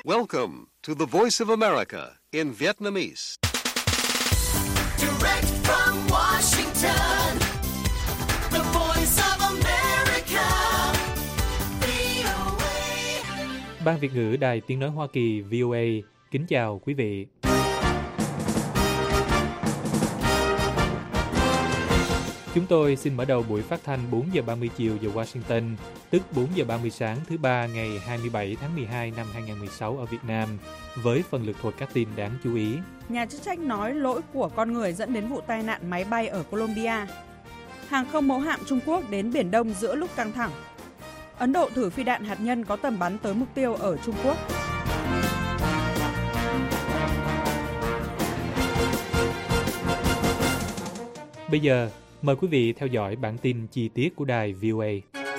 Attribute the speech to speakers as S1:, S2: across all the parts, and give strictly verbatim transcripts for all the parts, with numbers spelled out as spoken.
S1: Welcome to the Voice of America in Vietnamese.
S2: Direct from Washington, the Voice of America, vê o a.
S3: Ban Việt ngữ Đài Tiếng nói Hoa Kỳ vê o a kính chào quý vị. Chúng tôi xin mở đầu buổi phát thanh bốn giờ ba mươi chiều giờ Washington, tức bốn giờ ba mươi sáng thứ ba ngày hai mươi bảy tháng mười hai năm hai nghìn không trăm mười sáu ở Việt Nam, với phần lược thuật các tin đáng chú ý.
S4: Nhà chức trách nói lỗi của con người dẫn đến vụ tai nạn máy bay ở Colombia. Hàng không mẫu hạm Trung Quốc đến Biển Đông giữa lúc căng thẳng. Ấn Độ thử phi đạn hạt nhân có tầm bắn tới mục tiêu ở Trung Quốc.
S3: Bây giờ, mời quý vị theo dõi bản tin chi tiết của đài vê o a.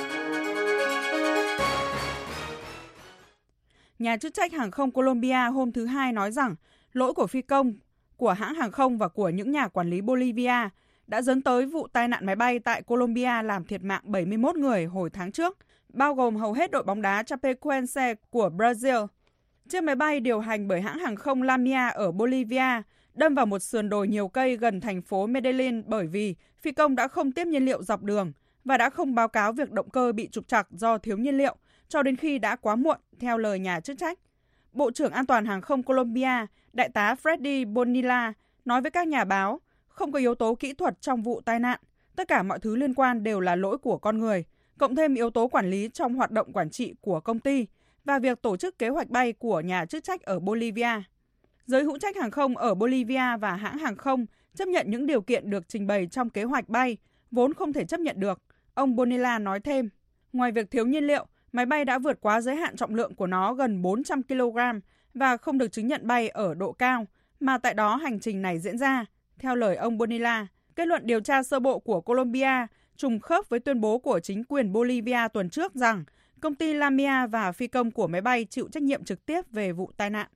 S4: Nhà chức trách hàng không Colombia hôm thứ Hai nói rằng lỗi của phi công, của hãng hàng không và của những nhà quản lý Bolivia đã dẫn tới vụ tai nạn máy bay tại Colombia làm thiệt mạng bảy mươi mốt người hồi tháng trước, bao gồm hầu hết đội bóng đá Chapecoense của Brazil. Chiếc máy bay điều hành bởi hãng hàng không Lamia ở Bolivia đâm vào một sườn đồi nhiều cây gần thành phố Medellin bởi vì phi công đã không tiếp nhiên liệu dọc đường và đã không báo cáo việc động cơ bị trục trặc do thiếu nhiên liệu cho đến khi đã quá muộn, theo lời nhà chức trách. Bộ trưởng An toàn Hàng không Colombia, Đại tá Freddy Bonilla, nói với các nhà báo, không có yếu tố kỹ thuật trong vụ tai nạn. Tất cả mọi thứ liên quan đều là lỗi của con người, cộng thêm yếu tố quản lý trong hoạt động quản trị của công ty và việc tổ chức kế hoạch bay của nhà chức trách ở Bolivia. Giới hữu trách hàng không ở Bolivia và hãng hàng không chấp nhận những điều kiện được trình bày trong kế hoạch bay, vốn không thể chấp nhận được. Ông Bonilla nói thêm, ngoài việc thiếu nhiên liệu, máy bay đã vượt quá giới hạn trọng lượng của nó gần bốn trăm ki lô gam và không được chứng nhận bay ở độ cao, mà tại đó hành trình này diễn ra. Theo lời ông Bonilla, kết luận điều tra sơ bộ của Colombia trùng khớp với tuyên bố của chính quyền Bolivia tuần trước rằng công ty Lamia và phi công của máy bay chịu trách nhiệm trực tiếp về vụ tai nạn.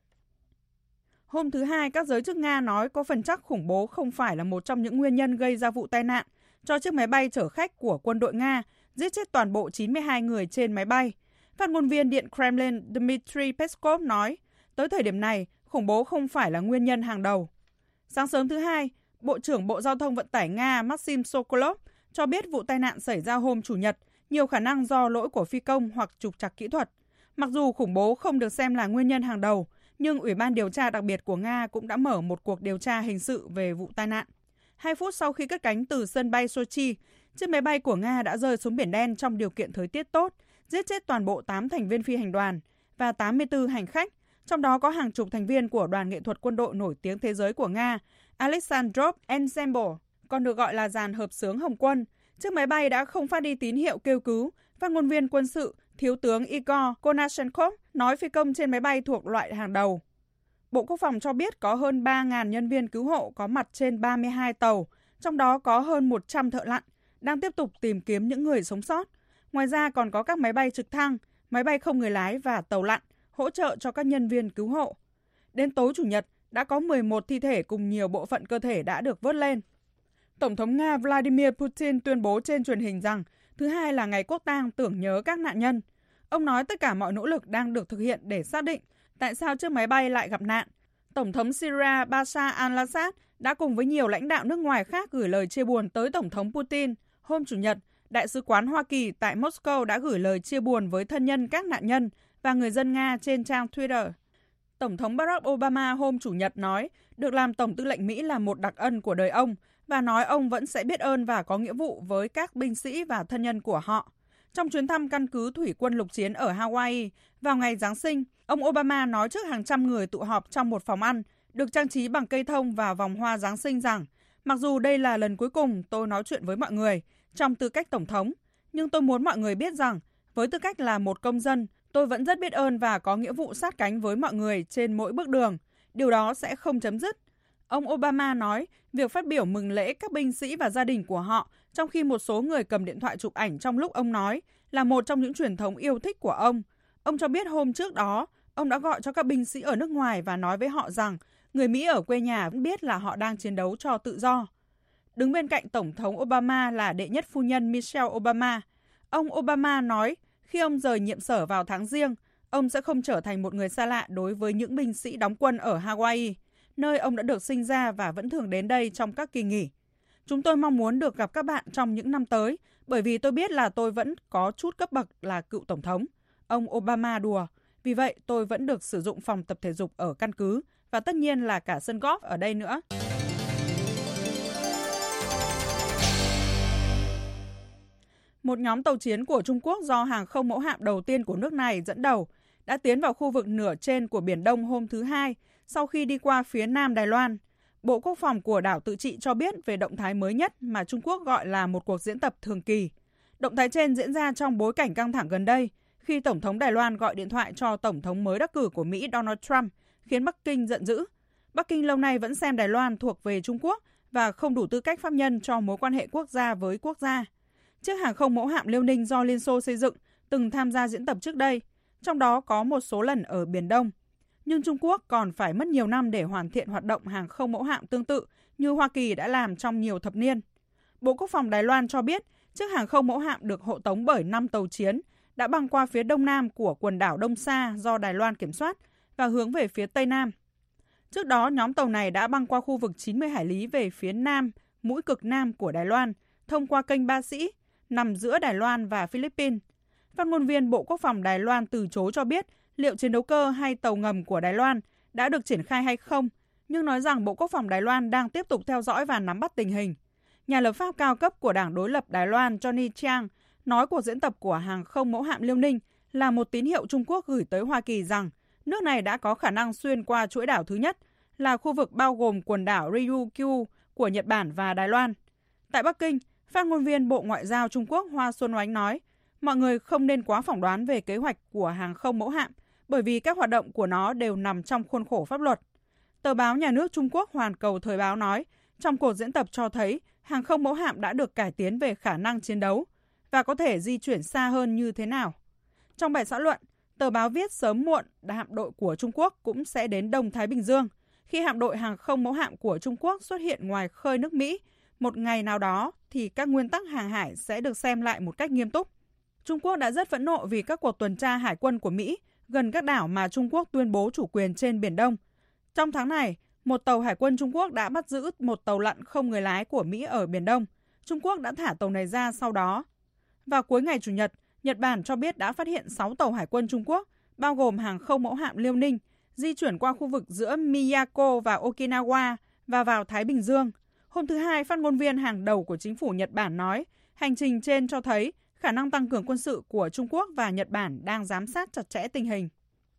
S4: Hôm thứ Hai, các giới chức Nga nói có phần chắc khủng bố không phải là một trong những nguyên nhân gây ra vụ tai nạn cho chiếc máy bay chở khách của quân đội Nga, giết chết toàn bộ chín mươi hai người trên máy bay. Phát ngôn viên Điện Kremlin Dmitry Peskov nói, tới thời điểm này, khủng bố không phải là nguyên nhân hàng đầu. Sáng sớm thứ Hai, Bộ trưởng Bộ Giao thông Vận tải Nga Maxim Sokolov cho biết vụ tai nạn xảy ra hôm Chủ nhật, nhiều khả năng do lỗi của phi công hoặc trục trặc kỹ thuật. Mặc dù khủng bố không được xem là nguyên nhân hàng đầu, nhưng Ủy ban điều tra đặc biệt của Nga cũng đã mở một cuộc điều tra hình sự về vụ tai nạn. Hai phút sau khi cất cánh từ sân bay Sochi, chiếc máy bay của Nga đã rơi xuống Biển Đen trong điều kiện thời tiết tốt, giết chết toàn bộ tám thành viên phi hành đoàn và tám mươi tư hành khách, trong đó có hàng chục thành viên của đoàn nghệ thuật quân đội nổi tiếng thế giới của Nga, Alexandrov Ensemble, còn được gọi là dàn hợp xướng Hồng quân. Chiếc máy bay đã không phát đi tín hiệu kêu cứu. Phát ngôn viên quân sự Thiếu tướng Igor Konashenkov nói phi công trên máy bay thuộc loại hàng đầu. Bộ Quốc phòng cho biết có hơn ba nghìn nhân viên cứu hộ có mặt trên ba mươi hai tàu, trong đó có hơn một trăm thợ lặn, đang tiếp tục tìm kiếm những người sống sót. Ngoài ra còn có các máy bay trực thăng, máy bay không người lái và tàu lặn hỗ trợ cho các nhân viên cứu hộ. Đến tối Chủ nhật, đã có mười một thi thể cùng nhiều bộ phận cơ thể đã được vớt lên. Tổng thống Nga Vladimir Putin tuyên bố trên truyền hình rằng thứ Hai là ngày quốc tang tưởng nhớ các nạn nhân. Ông nói tất cả mọi nỗ lực đang được thực hiện để xác định tại sao chiếc máy bay lại gặp nạn. Tổng thống Syria Bashar al-Assad đã cùng với nhiều lãnh đạo nước ngoài khác gửi lời chia buồn tới Tổng thống Putin. Hôm Chủ nhật, Đại sứ quán Hoa Kỳ tại Moscow đã gửi lời chia buồn với thân nhân các nạn nhân và người dân Nga trên trang Twitter. Tổng thống Barack Obama hôm Chủ nhật nói được làm Tổng tư lệnh Mỹ là một đặc ân của đời ông và nói ông vẫn sẽ biết ơn và có nghĩa vụ với các binh sĩ và thân nhân của họ. Trong chuyến thăm căn cứ thủy quân lục chiến ở Hawaii vào ngày Giáng sinh, ông Obama nói trước hàng trăm người tụ họp trong một phòng ăn được trang trí bằng cây thông và vòng hoa Giáng sinh rằng mặc dù đây là lần cuối cùng tôi nói chuyện với mọi người trong tư cách Tổng thống, nhưng tôi muốn mọi người biết rằng với tư cách là một công dân, tôi vẫn rất biết ơn và có nghĩa vụ sát cánh với mọi người trên mỗi bước đường. Điều đó sẽ không chấm dứt. Ông Obama nói việc phát biểu mừng lễ các binh sĩ và gia đình của họ trong khi một số người cầm điện thoại chụp ảnh trong lúc ông nói là một trong những truyền thống yêu thích của ông. Ông cho biết hôm trước đó, ông đã gọi cho các binh sĩ ở nước ngoài và nói với họ rằng người Mỹ ở quê nhà vẫn biết là họ đang chiến đấu cho tự do. Đứng bên cạnh Tổng thống Obama là đệ nhất phu nhân Michelle Obama. Ông Obama nói khi ông rời nhiệm sở vào tháng Giêng, ông sẽ không trở thành một người xa lạ đối với những binh sĩ đóng quân ở Hawaii, nơi ông đã được sinh ra và vẫn thường đến đây trong các kỳ nghỉ. Chúng tôi mong muốn được gặp các bạn trong những năm tới, bởi vì tôi biết là tôi vẫn có chút cấp bậc là cựu tổng thống. Ông Obama đùa. Vì vậy, tôi vẫn được sử dụng phòng tập thể dục ở căn cứ và tất nhiên là cả sân golf ở đây nữa. Một nhóm tàu chiến của Trung Quốc do hàng không mẫu hạm đầu tiên của nước này dẫn đầu đã tiến vào khu vực nửa trên của Biển Đông hôm thứ Hai sau khi đi qua phía nam Đài Loan. Bộ Quốc phòng của đảo tự trị cho biết về động thái mới nhất mà Trung Quốc gọi là một cuộc diễn tập thường kỳ. Động thái trên diễn ra trong bối cảnh căng thẳng gần đây, khi Tổng thống Đài Loan gọi điện thoại cho Tổng thống mới đắc cử của Mỹ Donald Trump, khiến Bắc Kinh giận dữ. Bắc Kinh lâu nay vẫn xem Đài Loan thuộc về Trung Quốc và không đủ tư cách pháp nhân cho mối quan hệ quốc gia với quốc gia. Chiếc hàng không mẫu hạm Liêu Ninh do Liên Xô xây dựng từng tham gia diễn tập trước đây, trong đó có một số lần ở Biển Đông. Nhưng Trung Quốc còn phải mất nhiều năm để hoàn thiện hoạt động hàng không mẫu hạm tương tự như Hoa Kỳ đã làm trong nhiều thập niên. Bộ Quốc phòng Đài Loan cho biết chiếc hàng không mẫu hạm được hộ tống bởi năm tàu chiến đã băng qua phía đông nam của quần đảo Đông Sa do Đài Loan kiểm soát và hướng về phía tây nam. Trước đó, nhóm tàu này đã băng qua khu vực chín mươi hải lý về phía nam, mũi cực nam của Đài Loan, thông qua kênh Ba Sĩ, nằm giữa Đài Loan và Philippines. Phát ngôn viên Bộ Quốc phòng Đài Loan từ chối cho biết liệu chiến đấu cơ hay tàu ngầm của Đài Loan đã được triển khai hay không, nhưng nói rằng Bộ Quốc phòng Đài Loan đang tiếp tục theo dõi và nắm bắt tình hình. Nhà lập pháp cao cấp của Đảng đối lập Đài Loan Johnny Chiang nói cuộc diễn tập của hàng không mẫu hạm Liêu Ninh là một tín hiệu Trung Quốc gửi tới Hoa Kỳ rằng nước này đã có khả năng xuyên qua chuỗi đảo thứ nhất, là khu vực bao gồm quần đảo Ryukyu của Nhật Bản và Đài Loan. Tại Bắc Kinh, phát ngôn viên Bộ Ngoại giao Trung Quốc Hoa Xuân Oánh nói, mọi người không nên quá phỏng đoán về kế hoạch của hàng không mẫu hạm, bởi vì các hoạt động của nó đều nằm trong khuôn khổ pháp luật. Tờ báo nhà nước Trung Quốc Hoàn Cầu Thời báo nói, trong cuộc diễn tập cho thấy hàng không mẫu hạm đã được cải tiến về khả năng chiến đấu và có thể di chuyển xa hơn như thế nào. Trong bài xã luận, tờ báo viết sớm muộn hạm đội của Trung Quốc cũng sẽ đến Đông Thái Bình Dương. Khi hạm đội hàng không mẫu hạm của Trung Quốc xuất hiện ngoài khơi nước Mỹ, một ngày nào đó thì các nguyên tắc hàng hải sẽ được xem lại một cách nghiêm túc. Trung Quốc đã rất phẫn nộ vì các cuộc tuần tra hải quân của Mỹ gần các đảo mà Trung Quốc tuyên bố chủ quyền trên Biển Đông. Trong tháng này, một tàu hải quân Trung Quốc đã bắt giữ một tàu lặn không người lái của Mỹ ở Biển Đông. Trung Quốc đã thả tàu này ra sau đó. Vào cuối ngày Chủ nhật, Nhật Bản cho biết đã phát hiện sáu tàu hải quân Trung Quốc, bao gồm hàng không mẫu hạm Liêu Ninh, di chuyển qua khu vực giữa Miyako và Okinawa và vào Thái Bình Dương. Hôm thứ Hai, phát ngôn viên hàng đầu của chính phủ Nhật Bản nói, hành trình trên cho thấy khả năng tăng cường quân sự của Trung Quốc và Nhật Bản đang giám sát chặt chẽ tình hình.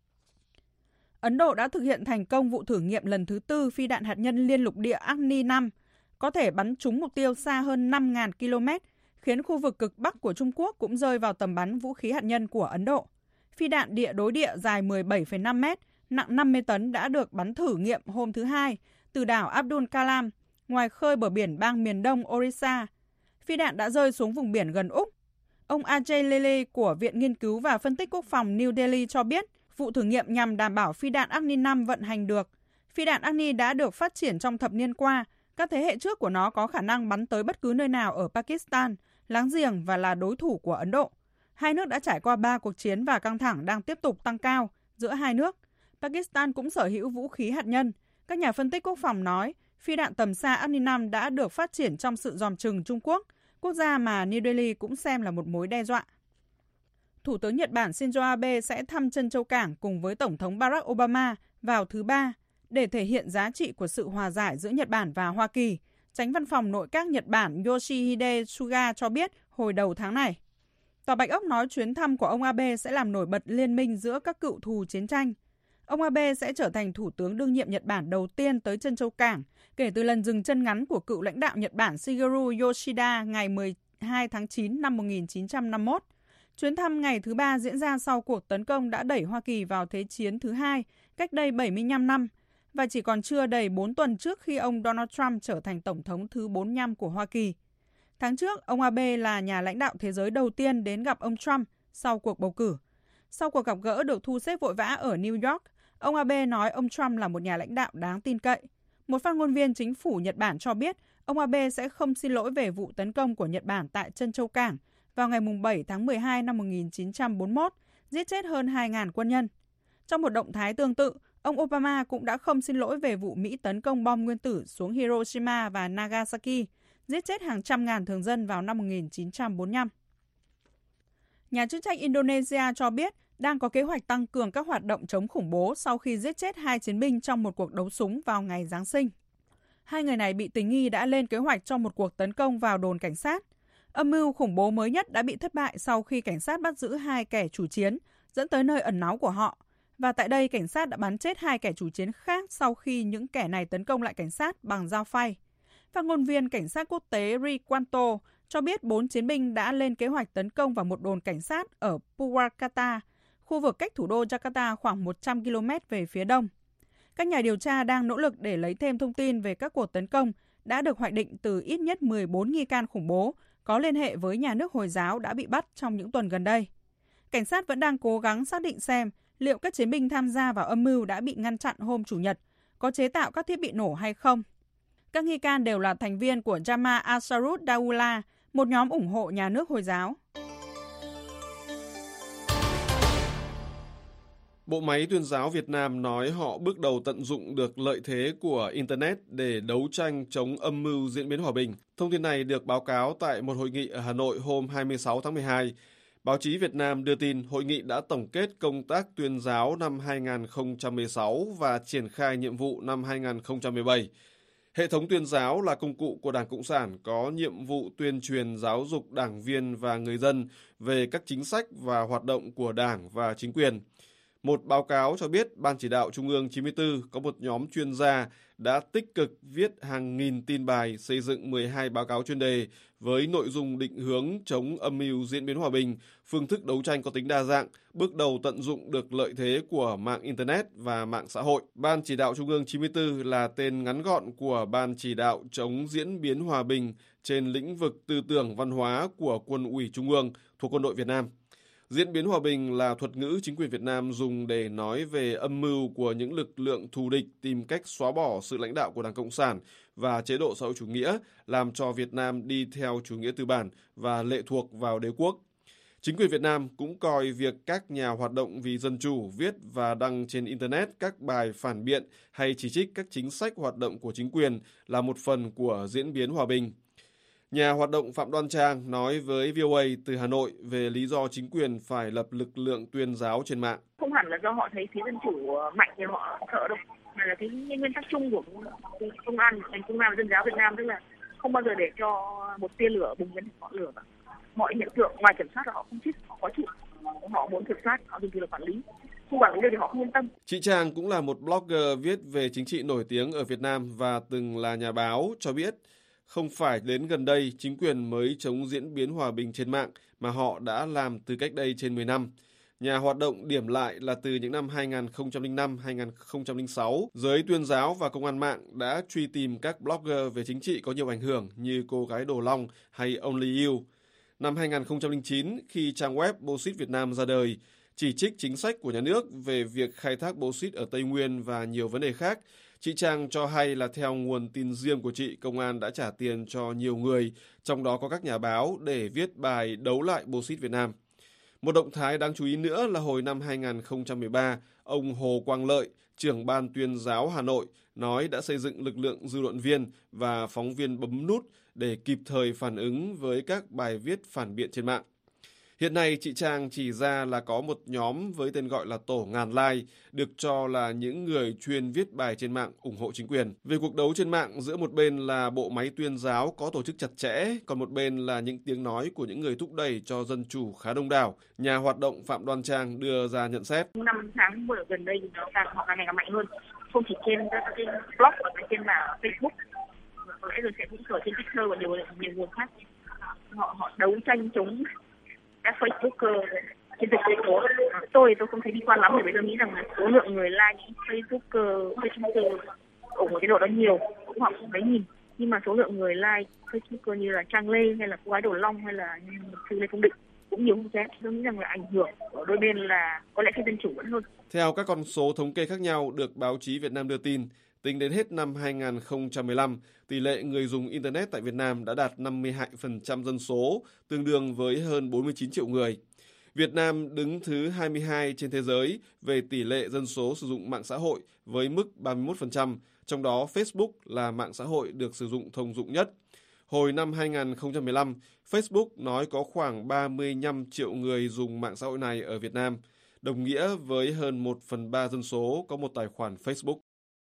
S4: Ấn Độ đã thực hiện thành công vụ thử nghiệm lần thứ tư phi đạn hạt nhân liên lục địa Agni năm, có thể bắn trúng mục tiêu xa hơn năm nghìn ki lô mét, khiến khu vực cực Bắc của Trung Quốc cũng rơi vào tầm bắn vũ khí hạt nhân của Ấn Độ. Phi đạn địa đối địa dài mười bảy phẩy năm mét, nặng năm mươi tấn đã được bắn thử nghiệm hôm thứ Hai từ đảo Abdul Kalam, ngoài khơi bờ biển bang miền đông Orissa. Phi đạn đã rơi xuống vùng biển gần Úc. Ông Ajay Lele của Viện Nghiên cứu và Phân tích Quốc phòng New Delhi cho biết, vụ thử nghiệm nhằm đảm bảo phi đạn Agni năm vận hành được. Phi đạn Agni đã được phát triển trong thập niên qua. Các thế hệ trước của nó có khả năng bắn tới bất cứ nơi nào ở Pakistan, láng giềng và là đối thủ của Ấn Độ. Hai nước đã trải qua ba cuộc chiến và căng thẳng đang tiếp tục tăng cao giữa hai nước. Pakistan cũng sở hữu vũ khí hạt nhân. Các nhà phân tích quốc phòng nói, phi đạn tầm xa Agni năm đã được phát triển trong sự dòm chừng Trung Quốc, quốc gia mà New Delhi cũng xem là một mối đe dọa. Thủ tướng Nhật Bản Shinzo Abe sẽ thăm Trân Châu Cảng cùng với Tổng thống Barack Obama vào thứ Ba để thể hiện giá trị của sự hòa giải giữa Nhật Bản và Hoa Kỳ, Chánh văn phòng nội các Nhật Bản Yoshihide Suga cho biết hồi đầu tháng này. Tòa Bạch Ốc nói chuyến thăm của ông Abe sẽ làm nổi bật liên minh giữa các cựu thù chiến tranh. Ông Abe sẽ trở thành thủ tướng đương nhiệm Nhật Bản đầu tiên tới Trân Châu Cảng kể từ lần dừng chân ngắn của cựu lãnh đạo Nhật Bản Shigeru Yoshida ngày mười hai tháng chín năm một nghìn chín trăm năm mươi mốt. Chuyến thăm ngày thứ ba diễn ra sau cuộc tấn công đã đẩy Hoa Kỳ vào Thế chiến thứ hai cách đây bảy mươi lăm năm và chỉ còn chưa đầy bốn tuần trước khi ông Donald Trump trở thành Tổng thống thứ bốn mươi lăm của Hoa Kỳ. Tháng trước, ông Abe là nhà lãnh đạo thế giới đầu tiên đến gặp ông Trump sau cuộc bầu cử. Sau cuộc gặp gỡ được thu xếp vội vã ở New York, ông Abe nói ông Trump là một nhà lãnh đạo đáng tin cậy. Một phát ngôn viên chính phủ Nhật Bản cho biết ông Abe sẽ không xin lỗi về vụ tấn công của Nhật Bản tại Trân Châu Cảng vào ngày bảy tháng mười hai năm một nghìn chín trăm bốn mươi mốt, giết chết hơn hai nghìn quân nhân. Trong một động thái tương tự, ông Obama cũng đã không xin lỗi về vụ Mỹ tấn công bom nguyên tử xuống Hiroshima và Nagasaki, giết chết hàng trăm ngàn thường dân vào năm một nghìn chín trăm bốn mươi lăm. Nhà chức trách Indonesia cho biết đang có kế hoạch tăng cường các hoạt động chống khủng bố sau khi giết chết hai chiến binh trong một cuộc đấu súng vào ngày Giáng sinh. Hai người này bị tình nghi đã lên kế hoạch cho một cuộc tấn công vào đồn cảnh sát. Âm mưu khủng bố mới nhất đã bị thất bại sau khi cảnh sát bắt giữ hai kẻ chủ chiến, dẫn tới nơi ẩn náu của họ. Và tại đây, cảnh sát đã bắn chết hai kẻ chủ chiến khác sau khi những kẻ này tấn công lại cảnh sát bằng dao phay. Phát ngôn viên cảnh sát quốc tế Rikwanto cho biết bốn chiến binh đã lên kế hoạch tấn công vào một đồn cảnh sát ở Purwakarta, khu vực cách thủ đô Jakarta khoảng một trăm ki lô mét về phía đông. Các nhà điều tra đang nỗ lực để lấy thêm thông tin về các cuộc tấn công đã được hoạch định từ ít nhất mười bốn nghi can khủng bố có liên hệ với nhà nước Hồi giáo đã bị bắt trong những tuần gần đây. Cảnh sát vẫn đang cố gắng xác định xem liệu các chiến binh tham gia vào âm mưu đã bị ngăn chặn hôm Chủ nhật có chế tạo các thiết bị nổ hay không. Các nghi can đều là thành viên của Jama Ansarut Daulah, một nhóm ủng hộ nhà nước Hồi giáo.
S5: Bộ máy tuyên giáo Việt Nam nói họ bước đầu tận dụng được lợi thế của Internet để đấu tranh chống âm mưu diễn biến hòa bình. Thông tin này được báo cáo tại một hội nghị ở Hà Nội hôm hai mươi sáu tháng mười hai. Báo chí Việt Nam đưa tin hội nghị đã tổng kết công tác tuyên giáo năm hai nghìn không trăm mười sáu và triển khai nhiệm vụ năm hai nghìn không trăm mười bảy. Hệ thống tuyên giáo là công cụ của Đảng Cộng sản có nhiệm vụ tuyên truyền giáo dục đảng viên và người dân về các chính sách và hoạt động của Đảng và chính quyền. Một báo cáo cho biết Ban Chỉ đạo Trung ương chín mươi tư có một nhóm chuyên gia đã tích cực viết hàng nghìn tin bài, xây dựng mười hai báo cáo chuyên đề với nội dung định hướng chống âm mưu diễn biến hòa bình, phương thức đấu tranh có tính đa dạng, bước đầu tận dụng được lợi thế của mạng Internet và mạng xã hội. Ban Chỉ đạo Trung ương chín mươi tư là tên ngắn gọn của Ban Chỉ đạo chống diễn biến hòa bình trên lĩnh vực tư tưởng văn hóa của Quân ủy Trung ương thuộc Quân đội Việt Nam. Diễn biến hòa bình là thuật ngữ chính quyền Việt Nam dùng để nói về âm mưu của những lực lượng thù địch tìm cách xóa bỏ sự lãnh đạo của Đảng Cộng sản và chế độ xã hội chủ nghĩa, làm cho Việt Nam đi theo chủ nghĩa tư bản và lệ thuộc vào đế quốc. Chính quyền Việt Nam cũng coi việc các nhà hoạt động vì dân chủ viết và đăng trên Internet các bài phản biện hay chỉ trích các chính sách hoạt động của chính quyền là một phần của diễn biến hòa bình. Nhà hoạt động Phạm Đoan Trang nói với vê o a từ Hà Nội về lý do chính quyền phải lập lực lượng tuyên giáo trên mạng.
S6: Không hẳn là do họ thấy phía dân chủ mạnh thì họ sợ đâu, mà là cái nguyên tắc chung của công an, ngành công an và dân giáo Việt Nam, tức là không bao giờ để cho một tia lửa bùng lên ngọn lửa cả. Mọi hiện tượng ngoài kiểm soát là họ không thích, họ khó chịu, họ muốn kiểm soát, họ dùng từ là quản lý. Không quản lý được thì họ không yên tâm.
S5: Chị Trang cũng là một blogger viết về chính trị nổi tiếng ở Việt Nam và từng là nhà báo, cho biết không phải đến gần đây chính quyền mới chống diễn biến hòa bình trên mạng mà họ đã làm từ cách đây trên mười năm. Nhà hoạt động điểm lại là từ những năm hai nghìn không trăm lẻ năm đến hai nghìn không trăm lẻ sáu, giới tuyên giáo và công an mạng đã truy tìm các blogger về chính trị có nhiều ảnh hưởng như Cô Gái Đồ Long hay Only You. Năm hai nghìn không trăm lẻ chín, khi trang web Bauxit Việt Nam ra đời, chỉ trích chính sách của nhà nước về việc khai thác bauxit ở Tây Nguyên và nhiều vấn đề khác, chị Trang cho hay là theo nguồn tin riêng của chị, công an đã trả tiền cho nhiều người, trong đó có các nhà báo, để viết bài đấu lại bauxit Việt Nam. Một động thái đáng chú ý nữa là hồi năm hai nghìn không trăm mười ba, ông Hồ Quang Lợi, trưởng Ban tuyên giáo Hà Nội, nói đã xây dựng lực lượng dư luận viên và phóng viên bấm nút để kịp thời phản ứng với các bài viết phản biện trên mạng. Hiện nay, chị Trang chỉ ra là có một nhóm với tên gọi là Tổ Ngàn Like, được cho là những người chuyên viết bài trên mạng ủng hộ chính quyền. Về cuộc đấu trên mạng, giữa một bên là bộ máy tuyên giáo có tổ chức chặt chẽ, còn một bên là những tiếng nói của những người thúc đẩy cho dân chủ khá đông đảo. Nhà hoạt động Phạm Đoan Trang đưa ra nhận xét.
S6: Năm tháng vừa gần đây nó càng họ càng ngày càng mạnh hơn, không chỉ trên các cái blog và trên mạng Facebook, có lẽ rồi sẽ cũng ở trên Twitter và nhiều nhiều nguồn khác. Họ họ đấu tranh chống các Facebooker trên thực tế số. Tôi tôi không thấy đi quan lắm, bởi vì tôi nghĩ rằng là số lượng người like những Facebooker Facebooker ủng hộ chế độ đó nhiều, cũng họ cũng mấy nghìn, nhưng mà số lượng người like Facebooker như là Trang Lê hay là Cô Gái Đồ Long hay là Sư Lê Phong Định cũng nhiều không kém. Tôi nghĩ rằng là ảnh hưởng của đôi bên là có lẽ cái dân chủ vẫn hơn.
S5: Theo các con số thống kê khác nhau được báo chí Việt Nam đưa tin, tính đến hết năm hai nghìn không trăm mười lăm, tỷ lệ người dùng Internet tại Việt Nam đã đạt năm mươi hai phần trăm dân số, tương đương với hơn bốn mươi chín triệu người. Việt Nam đứng thứ hai mươi hai trên thế giới về tỷ lệ dân số sử dụng mạng xã hội với mức ba mươi mốt phần trăm, trong đó Facebook là mạng xã hội được sử dụng thông dụng nhất. Hồi năm hai không một lăm, Facebook nói có khoảng ba mươi lăm triệu người dùng mạng xã hội này ở Việt Nam, đồng nghĩa với hơn một phần ba dân số có một tài khoản Facebook.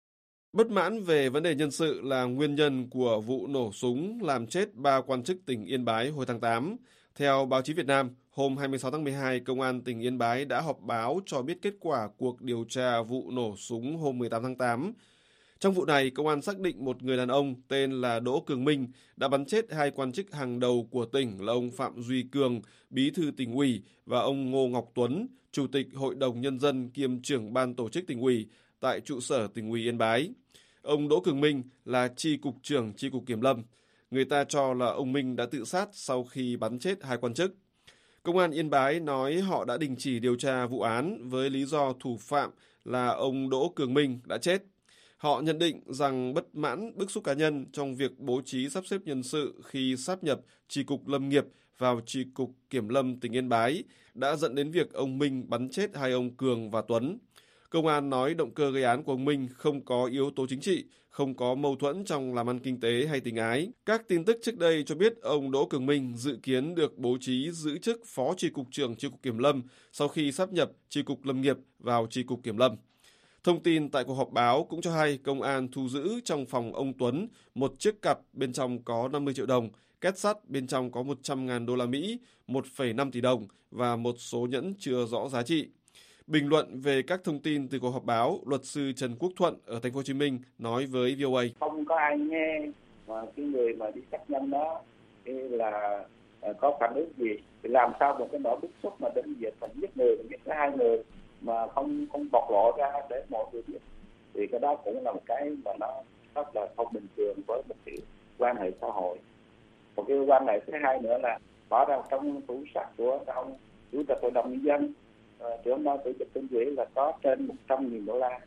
S5: Bất mãn về vấn đề nhân sự là nguyên nhân của vụ nổ súng làm chết ba quan chức tỉnh Yên Bái hồi tháng tám. Theo báo chí Việt Nam, hôm hai mươi sáu tháng mười hai, Công an tỉnh Yên Bái đã họp báo cho biết kết quả cuộc điều tra vụ nổ súng hôm mười tám tháng tám. Trong vụ này, công an xác định một người đàn ông tên là Đỗ Cường Minh đã bắn chết hai quan chức hàng đầu của tỉnh là ông Phạm Duy Cường, bí thư tỉnh ủy, và ông Ngô Ngọc Tuấn, chủ tịch Hội đồng Nhân dân kiêm trưởng ban tổ chức tỉnh ủy tại trụ sở tỉnh ủy Yên Bái. Ông Đỗ Cường Minh là chi cục trưởng chi cục kiểm lâm. Người ta cho là ông Minh đã tự sát sau khi bắn chết hai quan chức. Công an Yên Bái nói họ đã đình chỉ điều tra vụ án với lý do thủ phạm là ông Đỗ Cường Minh đã chết. Họ nhận định rằng bất mãn bức xúc cá nhân trong việc bố trí sắp xếp nhân sự khi sáp nhập chi cục lâm nghiệp vào chi cục kiểm lâm tỉnh Yên Bái đã dẫn đến việc ông Minh bắn chết hai ông Cường và Tuấn. Công an nói động cơ gây án của ông Minh không có yếu tố chính trị, không có mâu thuẫn trong làm ăn kinh tế hay tình ái. Các tin tức trước đây cho biết ông Đỗ Cường Minh dự kiến được bố trí giữ chức phó chi cục trưởng chi cục kiểm lâm sau khi sáp nhập chi cục lâm nghiệp vào chi cục kiểm lâm. Thông tin tại cuộc họp báo cũng cho hay công an thu giữ trong phòng ông Tuấn một chiếc cặp bên trong có năm mươi triệu đồng, két sắt bên trong có một trăm nghìn đô la Mỹ, một phẩy năm tỷ đồng và một số nhẫn chưa rõ giá trị. Bình luận về các thông tin từ cuộc họp báo, luật sư Trần Quốc Thuận ở Thành phố Hồ Chí Minh nói với vê o a:
S7: Không có ai nghe mà cái người mà đi xác nhận đó thì là có phản ứng gì, thì làm sao một cái nỗi bức xúc mà đến việc phải giết người, giết hai người mà không không bộc lộ ra để mọi người biết, thì cái đó cũng là một cái mà nó rất là không bình thường với một cái quan hệ xã hội. Một cái quan hệ thứ hai nữa là bỏ ra trong tủ sắt của ông chủ tịch hội đồng nhân dân, uh, trưởng ban tổ chức tỉnh ủy là có trên một trăm nghìn đô la,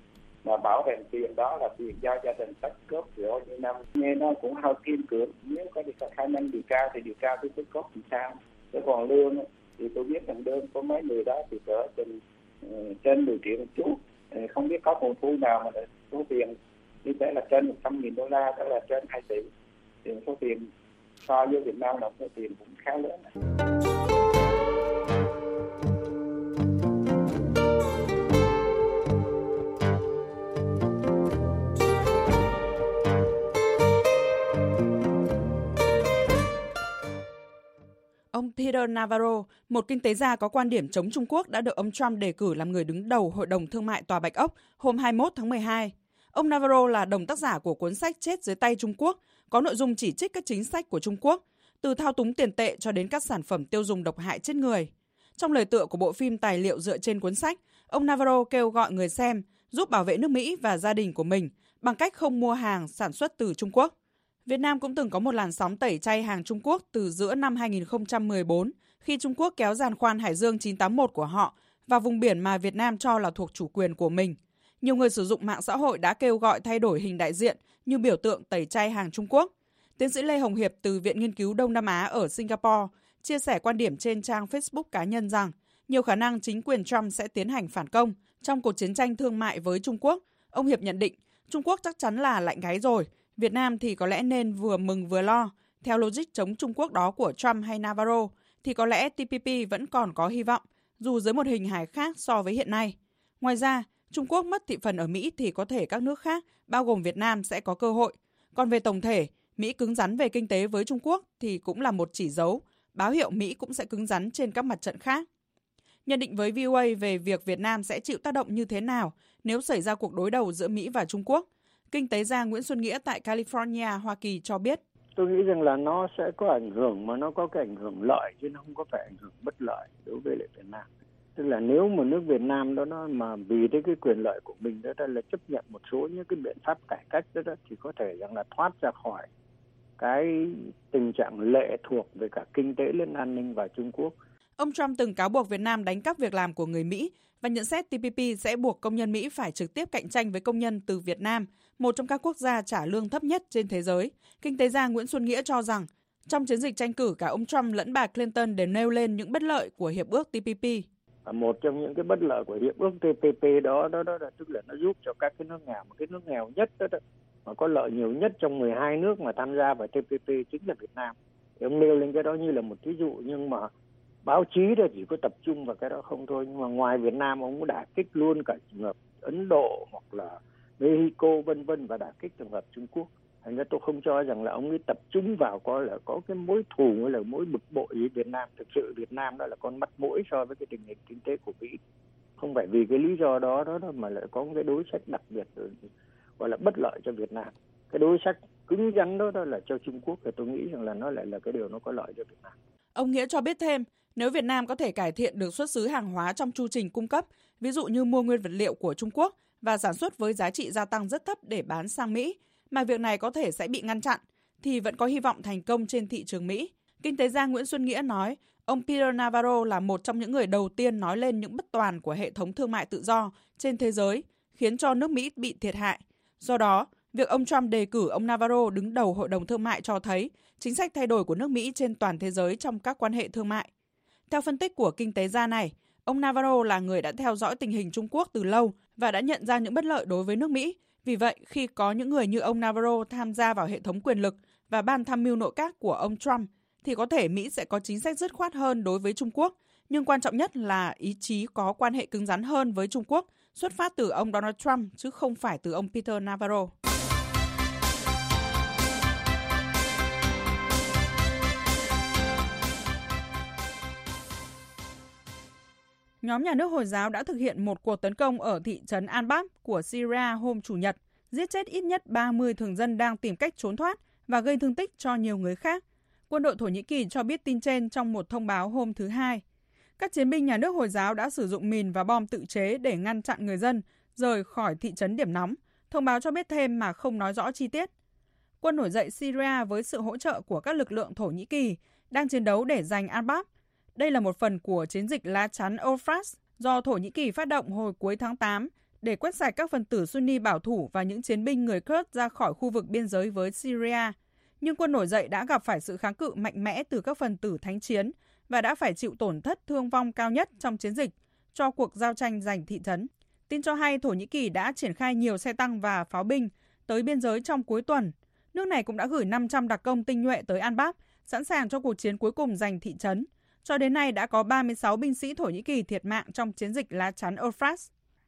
S7: mà bảo rằng tiền đó là tiền do gia đình tích góp giữa những năm. Nghe nó cũng hơi kiên cưỡng, nếu có được khả năng điều tra thì điều tra tới tích góp thì sao. Thế còn lương thì tôi biết rằng lương của mấy người đó thì cỡ trên trên mười triệu một chút, không biết có nguồn thu nào mà số tiền như thế là trên một trăm nghìn đô la, đó là trên hai tỷ, thì số tiền so với Việt Nam là số tiền cũng khá lớn.
S4: Ông Peter Navarro, một kinh tế gia có quan điểm chống Trung Quốc, đã được ông Trump đề cử làm người đứng đầu Hội đồng Thương mại Tòa Bạch Ốc hôm hai mươi mốt tháng mười hai. Ông Navarro là đồng tác giả của cuốn sách Chết dưới tay Trung Quốc, có nội dung chỉ trích các chính sách của Trung Quốc, từ thao túng tiền tệ cho đến các sản phẩm tiêu dùng độc hại chết người. Trong lời tựa của bộ phim tài liệu dựa trên cuốn sách, ông Navarro kêu gọi người xem giúp bảo vệ nước Mỹ và gia đình của mình bằng cách không mua hàng sản xuất từ Trung Quốc. Việt Nam cũng từng có một làn sóng tẩy chay hàng Trung Quốc từ giữa năm hai không một bốn, khi Trung Quốc kéo giàn khoan Hải Dương chín tám mốt của họ vào vùng biển mà Việt Nam cho là thuộc chủ quyền của mình. Nhiều người sử dụng mạng xã hội đã kêu gọi thay đổi hình đại diện như biểu tượng tẩy chay hàng Trung Quốc. Tiến sĩ Lê Hồng Hiệp từ Viện Nghiên cứu Đông Nam Á ở Singapore chia sẻ quan điểm trên trang Facebook cá nhân rằng nhiều khả năng chính quyền Trump sẽ tiến hành phản công trong cuộc chiến tranh thương mại với Trung Quốc. Ông Hiệp nhận định Trung Quốc chắc chắn là lạnh gáy rồi, Việt Nam thì có lẽ nên vừa mừng vừa lo. Theo logic chống Trung Quốc đó của Trump hay Navarro thì có lẽ tê pê pê vẫn còn có hy vọng, dù dưới một hình hài khác so với hiện nay. Ngoài ra, Trung Quốc mất thị phần ở Mỹ thì có thể các nước khác, bao gồm Việt Nam, sẽ có cơ hội. Còn về tổng thể, Mỹ cứng rắn về kinh tế với Trung Quốc thì cũng là một chỉ dấu, báo hiệu Mỹ cũng sẽ cứng rắn trên các mặt trận khác. Nhận định với vê o a về việc Việt Nam sẽ chịu tác động như thế nào nếu xảy ra cuộc đối đầu giữa Mỹ và Trung Quốc, kinh tế gia Nguyễn Xuân Nghĩa tại California, Hoa Kỳ cho biết.
S8: Tôi nghĩ rằng là nó sẽ có ảnh hưởng, mà nó có cái ảnh hưởng lợi chứ nó không có phải ảnh hưởng bất lợi đối với lại Việt Nam. Tức là nếu một nước Việt Nam đó nó mà vì cái cái quyền lợi của mình đó, đó là chấp nhận một số những cái biện pháp cải cách đó, đó thì có thể rằng là thoát ra khỏi cái tình trạng lệ thuộc về cả kinh tế lẫn an ninh vào Trung Quốc.
S4: Ông Trump từng cáo buộc Việt Nam đánh cắp việc làm của người Mỹ và nhận xét tê pê pê sẽ buộc công nhân Mỹ phải trực tiếp cạnh tranh với công nhân từ Việt Nam, một trong các quốc gia trả lương thấp nhất trên thế giới. Kinh tế gia Nguyễn Xuân Nghĩa cho rằng Trong chiến dịch tranh cử, cả ông Trump lẫn bà Clinton đều nêu lên những bất lợi của hiệp ước T P P.
S8: Một trong những cái bất lợi của hiệp ước T P P đó đó đó là tức là nó giúp cho các cái nước nghèo, một cái nước nghèo nhất đó, đó mà có lợi nhiều nhất trong mười hai nước mà tham gia vào T P P chính là Việt Nam. Thì ông nêu lên cái đó như là một ví dụ, nhưng mà báo chí đó chỉ có tập trung vào cái đó không thôi. Nhưng mà ngoài Việt Nam, ông cũng đả kích luôn cả trường hợp Ấn Độ hoặc là Mexico vân vân và đả kích trường hợp Trung Quốc. Thành ra tôi không cho rằng là ông ấy tập trung vào coi là có cái mối thù hay là mối bực bội với Việt Nam. Thực sự Việt Nam đó là con mắt mũi so với cái tình hình kinh tế của Mỹ. Không phải vì cái lý do đó đó mà lại có cái đối sách đặc biệt gọi là bất lợi cho Việt Nam. Cái đối sách cứng rắn đó, đó là cho Trung Quốc, thì tôi nghĩ rằng là nó lại là cái điều nó có lợi cho Việt Nam.
S4: Ông Nghĩa cho biết thêm, nếu Việt Nam có thể cải thiện được xuất xứ hàng hóa trong chu trình cung cấp, ví dụ như mua nguyên vật liệu của Trung Quốc và sản xuất với giá trị gia tăng rất thấp để bán sang Mỹ, mà việc này có thể sẽ bị ngăn chặn, thì vẫn có hy vọng thành công trên thị trường Mỹ. Kinh tế gia Nguyễn Xuân Nghĩa nói, ông Peter Navarro là một trong những người đầu tiên nói lên những bất toàn của hệ thống thương mại tự do trên thế giới, khiến cho nước Mỹ bị thiệt hại. Do đó, việc ông Trump đề cử ông Navarro đứng đầu Hội đồng Thương mại cho thấy chính sách thay đổi của nước Mỹ trên toàn thế giới trong các quan hệ thương mại. Theo phân tích của kinh tế gia này, ông Navarro là người đã theo dõi tình hình Trung Quốc từ lâu và đã nhận ra những bất lợi đối với nước Mỹ. Vì vậy, khi có những người như ông Navarro tham gia vào hệ thống quyền lực và ban tham mưu nội các của ông Trump, thì có thể Mỹ sẽ có chính sách dứt khoát hơn đối với Trung Quốc. Nhưng quan trọng nhất là ý chí có quan hệ cứng rắn hơn với Trung Quốc, xuất phát từ ông Donald Trump chứ không phải từ ông Peter Navarro. Nhóm nhà nước Hồi giáo đã thực hiện một cuộc tấn công ở thị trấn Al-Bab của Syria hôm Chủ nhật, giết chết ít nhất ba mươi thường dân đang tìm cách trốn thoát và gây thương tích cho nhiều người khác. Quân đội Thổ Nhĩ Kỳ cho biết tin trên trong một thông báo hôm thứ Hai. Các chiến binh nhà nước Hồi giáo đã sử dụng mìn và bom tự chế để ngăn chặn người dân rời khỏi thị trấn điểm nóng. Thông báo cho biết thêm mà không nói rõ chi tiết. Quân nổi dậy Syria với sự hỗ trợ của các lực lượng Thổ Nhĩ Kỳ đang chiến đấu để giành Al-Bab. Đây là một phần của chiến dịch lá chắn Euphrates do Thổ Nhĩ Kỳ phát động hồi cuối tháng tám để quét sạch các phần tử Sunni bảo thủ và những chiến binh người Kurd ra khỏi khu vực biên giới với Syria. Nhưng quân nổi dậy đã gặp phải sự kháng cự mạnh mẽ từ các phần tử thánh chiến và đã phải chịu tổn thất thương vong cao nhất trong chiến dịch cho cuộc giao tranh giành thị trấn. Tin cho hay Thổ Nhĩ Kỳ đã triển khai nhiều xe tăng và pháo binh tới biên giới trong cuối tuần. Nước này cũng đã gửi năm trăm đặc công tinh nhuệ tới Al-Bab, sẵn sàng cho cuộc chiến cuối cùng giành thị trấn. Cho đến nay đã có ba mươi sáu binh sĩ Thổ Nhĩ Kỳ thiệt mạng trong chiến dịch lá chắn Euphrates.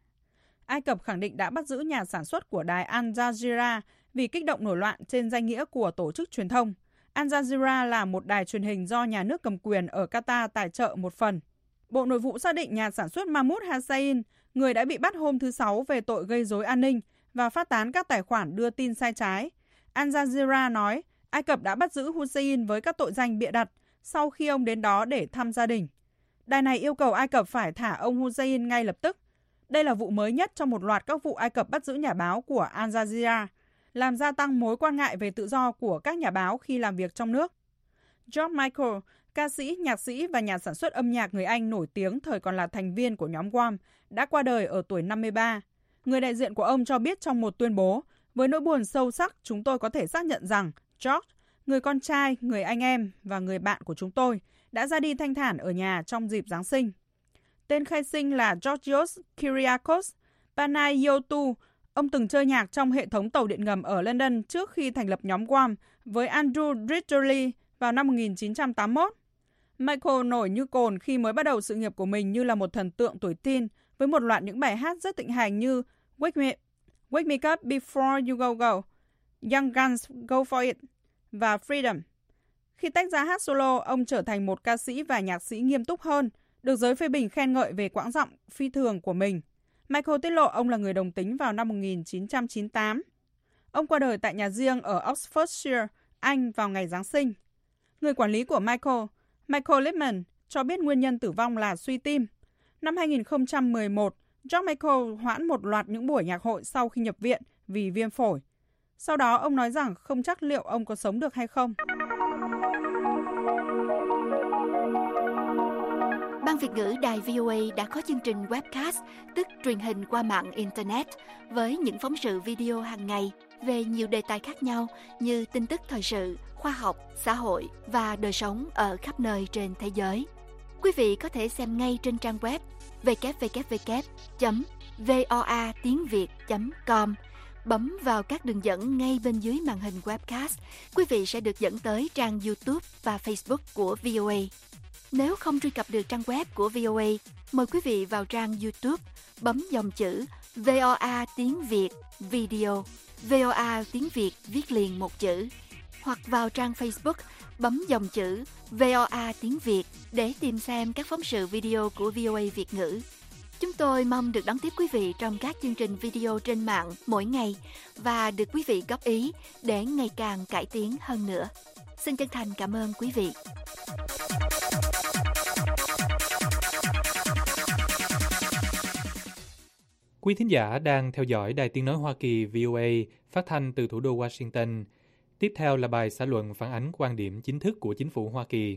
S4: Ai Cập khẳng định đã bắt giữ nhà sản xuất của đài Al Jazeera vì kích động nổi loạn trên danh nghĩa của tổ chức truyền thông. Al Jazeera là một đài truyền hình do nhà nước cầm quyền ở Qatar tài trợ một phần. Bộ Nội vụ xác định nhà sản xuất Mahmoud Hussein, người đã bị bắt hôm thứ Sáu về tội gây rối an ninh và phát tán các tài khoản đưa tin sai trái. Al Jazeera nói Ai Cập đã bắt giữ Hussein với các tội danh bịa đặt sau khi ông đến đó để thăm gia đình. Đài này yêu cầu Ai Cập phải thả ông Hussein ngay lập tức. Đây là vụ mới nhất trong một loạt các vụ Ai Cập bắt giữ nhà báo của Al Jazeera, làm gia tăng mối quan ngại về tự do của các nhà báo khi làm việc trong nước. George Michael, ca sĩ, nhạc sĩ và nhà sản xuất âm nhạc người Anh nổi tiếng thời còn là thành viên của nhóm Wham, đã qua đời ở tuổi năm mươi ba. Người đại diện của ông cho biết trong một tuyên bố, với nỗi buồn sâu sắc, chúng tôi có thể xác nhận rằng George, người con trai, người anh em và người bạn của chúng tôi, đã ra đi thanh thản ở nhà trong dịp Giáng sinh. Tên khai sinh là Georgios Kyriakos Panayiotou. Ông từng chơi nhạc trong hệ thống tàu điện ngầm ở London trước khi thành lập nhóm Wham với Andrew Ridgeley vào năm một nghìn chín trăm tám mươi mốt. Michael nổi như cồn khi mới bắt đầu sự nghiệp của mình như là một thần tượng tuổi teen với một loạt những bài hát rất thịnh hành như Wake Me, Wake Me Up Before You Go Go, Young Guns Go For It và Freedom. Khi tách ra hát solo, ông trở thành một ca sĩ và nhạc sĩ nghiêm túc hơn, được giới phê bình khen ngợi về quãng giọng phi thường của mình. Michael tiết lộ ông là người đồng tính vào năm một nghìn chín trăm chín mươi tám. Ông qua đời tại nhà riêng ở Oxfordshire, Anh vào ngày Giáng sinh. Người quản lý của Michael, Michael Lippman, cho biết nguyên nhân tử vong là suy tim. Năm hai nghìn không trăm mười một, George Michael hoãn một loạt những buổi nhạc hội sau khi nhập viện vì viêm phổi. Sau đó ông nói rằng không chắc liệu ông có sống được hay không.
S9: Ban Việt ngữ Đài vê o a đã có chương trình webcast, tức truyền hình qua mạng Internet, với những phóng sự video hàng ngày về nhiều đề tài khác nhau như tin tức thời sự, khoa học, xã hội và đời sống ở khắp nơi trên thế giới. Quý vị có thể xem ngay trên trang web w w w chấm voa tiếng việt chấm com. Bấm vào các đường dẫn ngay bên dưới màn hình webcast, quý vị sẽ được dẫn tới trang YouTube và Facebook của vê o a. Nếu không truy cập được trang web của vê o a, mời quý vị vào trang YouTube, bấm dòng chữ vê o a tiếng Việt Video, vê o a tiếng Việt viết liền một chữ, hoặc vào trang Facebook, bấm dòng chữ vê o a tiếng Việt để tìm xem các phóng sự video của vê o a Việt ngữ. Chúng tôi mong được đón tiếp quý vị trong các chương trình video trên mạng mỗi ngày và được quý vị góp ý để ngày càng cải tiến hơn nữa. Xin chân thành cảm ơn quý vị.
S3: Quý thính giả đang theo dõi Đài Tiếng Nói Hoa Kỳ vê o a phát thanh từ thủ đô Washington. Tiếp theo là bài xã luận phản ánh quan điểm chính thức của chính phủ Hoa Kỳ.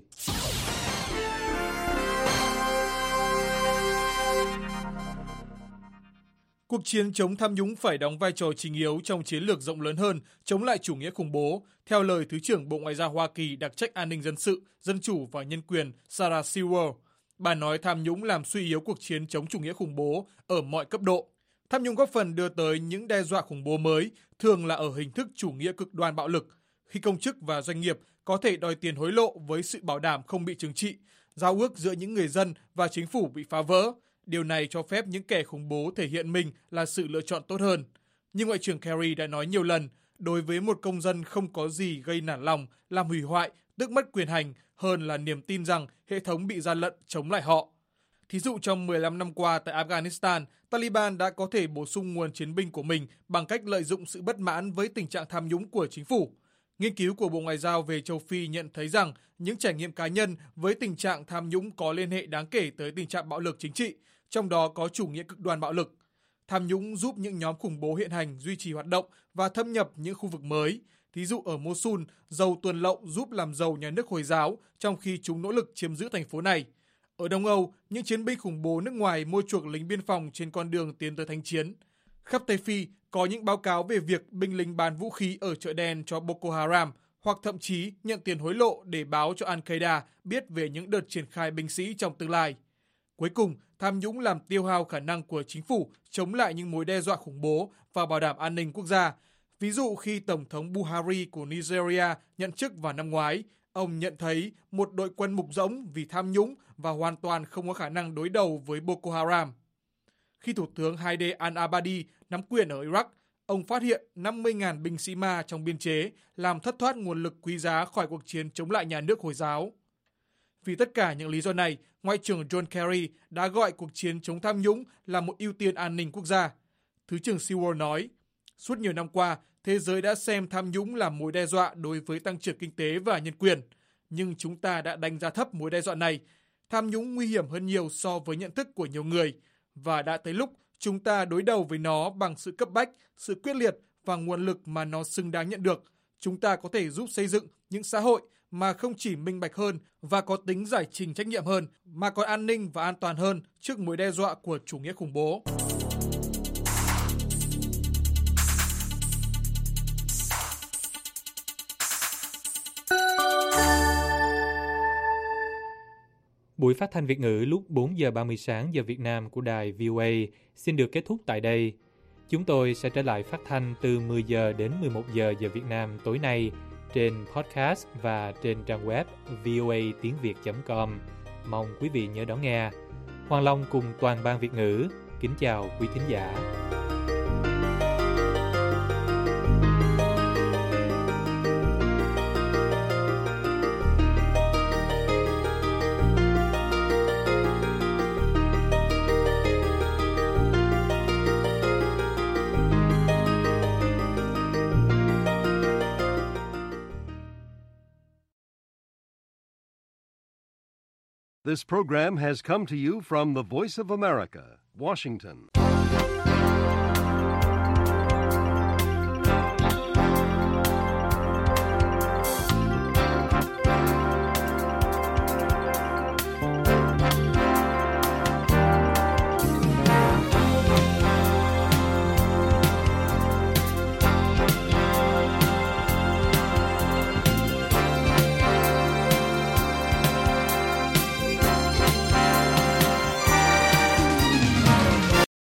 S10: Cuộc chiến chống tham nhũng phải đóng vai trò chính yếu trong chiến lược rộng lớn hơn chống lại chủ nghĩa khủng bố, theo lời Thứ trưởng Bộ Ngoại giao Hoa Kỳ đặc trách an ninh dân sự, dân chủ và nhân quyền Sarah Sewell. Bà nói tham nhũng làm suy yếu cuộc chiến chống chủ nghĩa khủng bố ở mọi cấp độ. Tham nhũng góp phần đưa tới những đe dọa khủng bố mới, thường là ở hình thức chủ nghĩa cực đoan bạo lực, khi công chức và doanh nghiệp có thể đòi tiền hối lộ với sự bảo đảm không bị trừng trị, giao ước giữa những người dân và chính phủ bị phá vỡ. Điều này cho phép những kẻ khủng bố thể hiện mình là sự lựa chọn tốt hơn. như Ngoại trưởng Kerry đã nói nhiều lần, đối với một công dân không có gì gây nản lòng, làm hủy hoại, tước mất quyền hành hơn là niềm tin rằng hệ thống bị gian lận chống lại họ. Thí dụ trong mười lăm năm qua tại Afghanistan, Taliban đã có thể bổ sung nguồn chiến binh của mình bằng cách lợi dụng sự bất mãn với tình trạng tham nhũng của chính phủ. Nghiên cứu của Bộ Ngoại giao về châu Phi nhận thấy rằng những trải nghiệm cá nhân với tình trạng tham nhũng có liên hệ đáng kể tới tình trạng bạo lực chính trị, trong đó có chủ nghĩa cực đoan bạo lực. Tham nhũng giúp những nhóm khủng bố hiện hành duy trì hoạt động và thâm nhập những khu vực mới. Thí dụ ở Mosul, dầu tuần lậu giúp làm giàu nhà nước Hồi giáo trong khi chúng nỗ lực chiếm giữ thành phố này. Ở Đông Âu, những chiến binh khủng bố nước ngoài mua chuộc lính biên phòng trên con đường tiến tới thánh chiến. Khắp Tây Phi có những báo cáo về việc binh lính bán vũ khí ở chợ đen cho Boko Haram hoặc thậm chí nhận tiền hối lộ để báo cho Al-Qaeda biết về những đợt triển khai binh sĩ trong tương lai. Cuối cùng, tham nhũng làm tiêu hao khả năng của chính phủ chống lại những mối đe dọa khủng bố và bảo đảm an ninh quốc gia. Ví dụ khi Tổng thống Buhari của Nigeria nhận chức vào năm ngoái, ông nhận thấy một đội quân mục rỗng vì tham nhũng và hoàn toàn không có khả năng đối đầu với Boko Haram. Khi Thủ tướng Haider al-Abadi nắm quyền ở Iraq, ông phát hiện năm mươi nghìn binh sĩ ma trong biên chế làm thất thoát nguồn lực quý giá khỏi cuộc chiến chống lại nhà nước Hồi giáo. Vì tất cả những lý do này, Ngoại trưởng John Kerry đã gọi cuộc chiến chống tham nhũng là một ưu tiên an ninh quốc gia. Thứ trưởng Sewell nói, suốt nhiều năm qua, thế giới đã xem tham nhũng là mối đe dọa đối với tăng trưởng kinh tế và nhân quyền. Nhưng chúng ta đã đánh giá thấp mối đe dọa này. Tham nhũng nguy hiểm hơn nhiều so với nhận thức của nhiều người. Và đã tới lúc chúng ta đối đầu với nó bằng sự cấp bách, sự quyết liệt và nguồn lực mà nó xứng đáng nhận được. Chúng ta có thể giúp xây dựng những xã hội mà không chỉ minh bạch hơn và có tính giải trình trách nhiệm hơn, mà còn an ninh và an toàn hơn trước mối đe dọa của chủ nghĩa khủng bố.
S3: Buổi phát thanh Việt ngữ lúc bốn giờ ba mươi sáng giờ Việt Nam của đài vê o a xin được kết thúc tại đây. Chúng tôi sẽ trở lại phát thanh từ mười giờ đến mười một giờ giờ Việt Nam tối nay trên podcast và trên trang web v o a tiếng việt chấm com. Mong quý vị nhớ đón nghe. Hoàng Long cùng toàn ban Việt ngữ kính chào quý thính giả.
S1: This program has come to you from the Voice of America, Washington.